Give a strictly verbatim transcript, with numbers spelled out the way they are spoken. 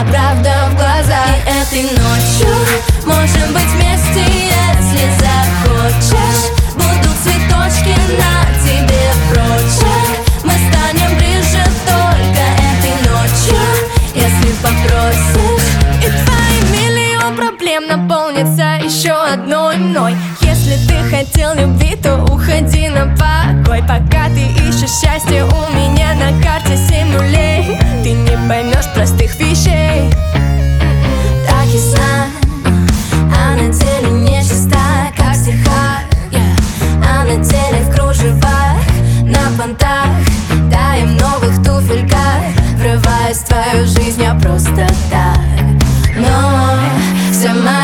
вся правда в глазах. И этой ночью можем быть вместе, если захочешь. Будут цветочки на тебе прочь. Мы станем ближе только этой ночью, если попросишь. И твои миллион проблем наполнятся еще одной мной. Если ты хотел любви, то уходи на покой. Пока ты ищешь счастье, у меня на карте семь нулей. Ты не поймешь простых вещей. Так ясна, а на деле нечиста, как в стихах, yeah. А на деле в кружевах, на понтах, да и в новых туфельках. Врываюсь в твою жизнь я просто так. Но вся моя